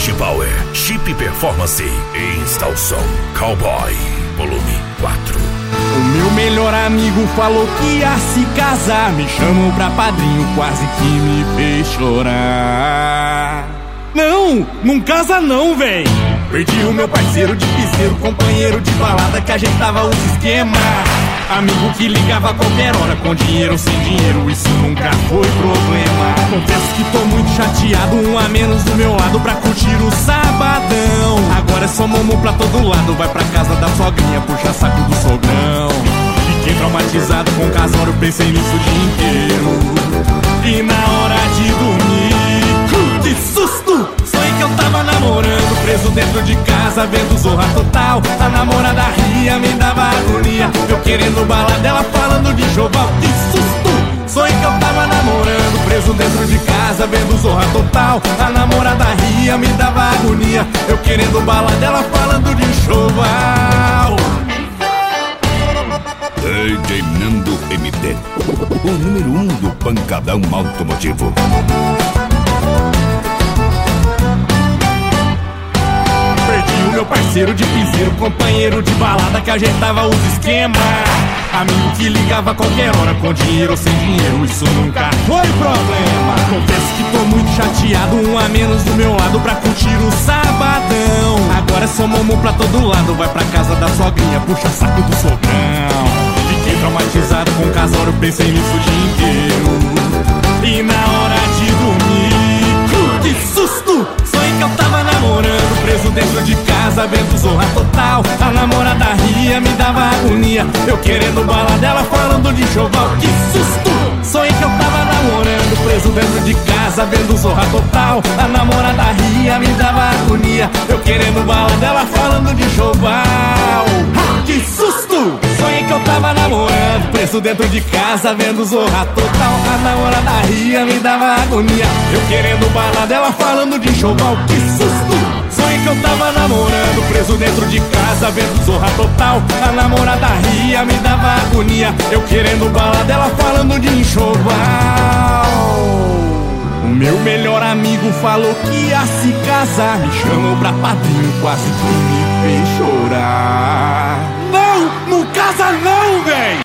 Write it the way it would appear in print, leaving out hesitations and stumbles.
Chip Power, Chip Performance e Instalação Cowboy, volume 4. O meu melhor amigo falou que ia se casar, me chamou pra padrinho, quase que me fez chorar. Não casa não, véi. Perdi o meu parceiro de piseiro, companheiro de balada que ajeitava os esquemas. Amigo que ligava a qualquer hora, com dinheiro ou sem dinheiro, isso nunca foi problema. Confesso que tô muito chateado, um a menos do meu lado pra curtir o sabadão. Agora é só momo pra todo lado, vai pra casa da sogrinha, puxa saco do sogrão. Fiquei traumatizado com o casório, pensei nisso o dia inteiro. E na hora de dormir, que susto! Sonhei que eu tava namorando, preso dentro de casa, vendo Zorra Total. A namorada ria, me dava agonia, eu querendo bala dela, falando de Joval. Que susto! Sonhei que eu tava namorando, preso dentro de casa, vendo Zorra Total. A namorada ria, me dava agonia, eu querendo bala dela, falando de Joval. DJ Nando MT, o número 1 do pancadão automotivo. Perdi o meu parceiro de piseiro, companheiro de balada que ajeitava os esquemas. Amigo que ligava a qualquer hora, com dinheiro ou sem dinheiro, isso nunca foi problema. Confesso que tô muito chateado, um a menos do meu lado pra curtir o sabadão. Agora é só momo pra todo lado, vai pra casa da sogrinha, puxa saco do sogrão. Fiquei traumatizado com o casório, pensei nisso o dia inteiro. E na hora de dormir, que susto! Sonhei que eu tava namorando, preso dentro de casa, vendo Zorra Total. A namorada ria, me dava agonia, eu querendo bala dela, falando de Joval. Que susto! Sonhei que eu tava namorando, preso dentro de casa, vendo Zorra Total. A namorada ria, me dava agonia, eu querendo bala dela, falando de Joval. Que susto! Sonhei que eu tava namorando, preso dentro de casa, vendo Zorra Total. A namorada ria, me dava agonia, eu querendo bala dela, falando de Joval. Que susto! Sonhei que eu tava namorando, preso dentro de casa, vendo Zorra Total. A namorada ria, me dava agonia, eu querendo bala dela, falando de enxoval. O meu melhor amigo falou que ia se casar, me chamou pra padrinho, quase que me fez chorar. Não casa não, véi!